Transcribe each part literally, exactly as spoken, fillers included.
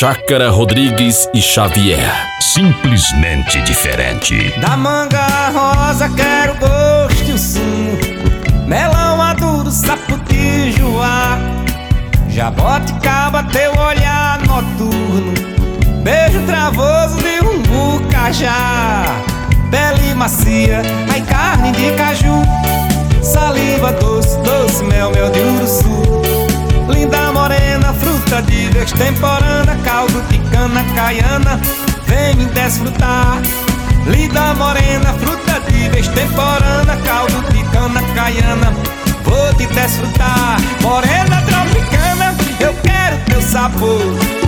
Chácara Rodrigues e Xavier. Simplesmente diferente. Da manga rosa quero gosto e o sumo, melão maduro, saputijuá, jaboticaba, teu olhar noturno, beijo travoso de umbu, cajá, pele macia, ai carne de caju, saliva doce, doce mel, mel de uruçu, linda morena, fruta de extemporânea, caldo de cana caiana, vem me desfrutar. Linda morena, fruta de extemporânea, caldo de cana caiana, vou te desfrutar. Morena tropicana, eu quero teu sabor.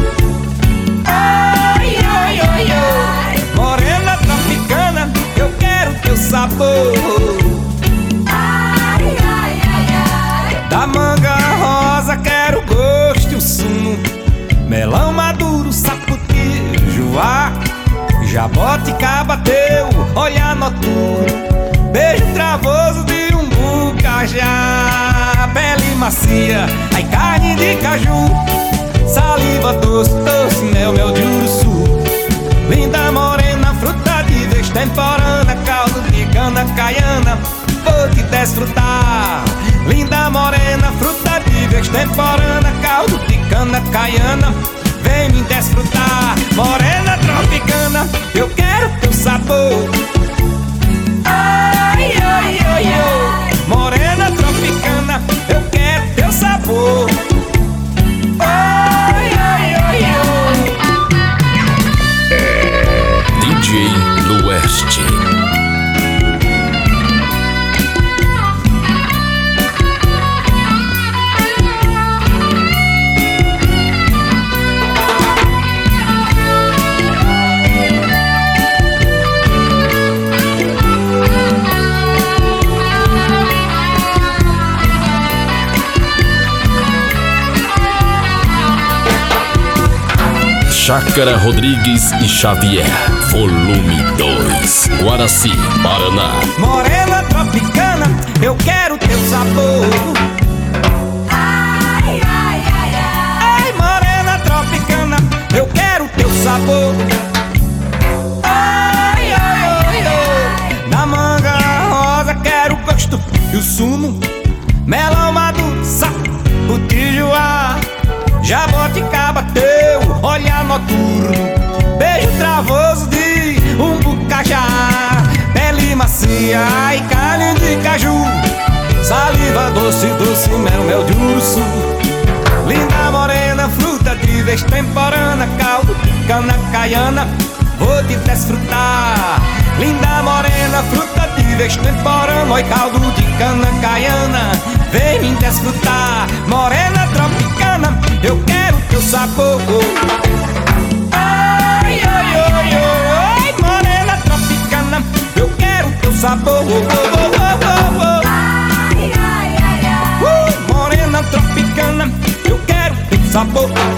Ai, ai, ai, ai. Morena tropicana, eu quero teu sabor. Ai, ai, ai, ai. Da manga rosa quero gosto e o sumo, melão maduro, saputijuá, jaboticaba, teu olhar noturno, beijo travoso de umbu, cajá, pele macia, ai carne de caju, saliva doce, doce mel, mel de uruçu, linda morena, fruta de extemporânea, caldo de cana caiana, vou te desfrutar. Linda morena, fruta de extemporânea, caldo de cana caiana, vem me desfrutar. Morena tropicana, eu quero teu sabor. Ai, ai, ai, ai. Morena tropicana, eu quero teu sabor. Ai, ai, ai, ai. D J Lueste. Chácara Rodrigues e Xavier, volume dois, Guaraci, Paraná. Morena tropicana, eu quero teu sabor. Ai, ai, ai, ai. Ai, morena tropicana, eu quero teu sabor. Ai, ai, ai, ai. Da manga rosa quero o gosto e o sumo, melão maduro, saputijuá, jaboticaba, teu olhar noturno, beijo travoso de umbu, cajá, pele macia, ai carne de caju, saliva doce, doce mel, mel de urso, linda morena, fruta de extemporânea, caldo de cana caiana, vou te desfrutar. Linda morena, fruta de extemporânea, oi caldo de cana caiana, vem me desfrutar. Morena tropicana, eu quero teu sabor. Ai, ai, ai, ai. Morena tropicana, eu quero teu sabor. Ai, ai, ai, ai. Uh, morena tropicana, eu quero teu sabor.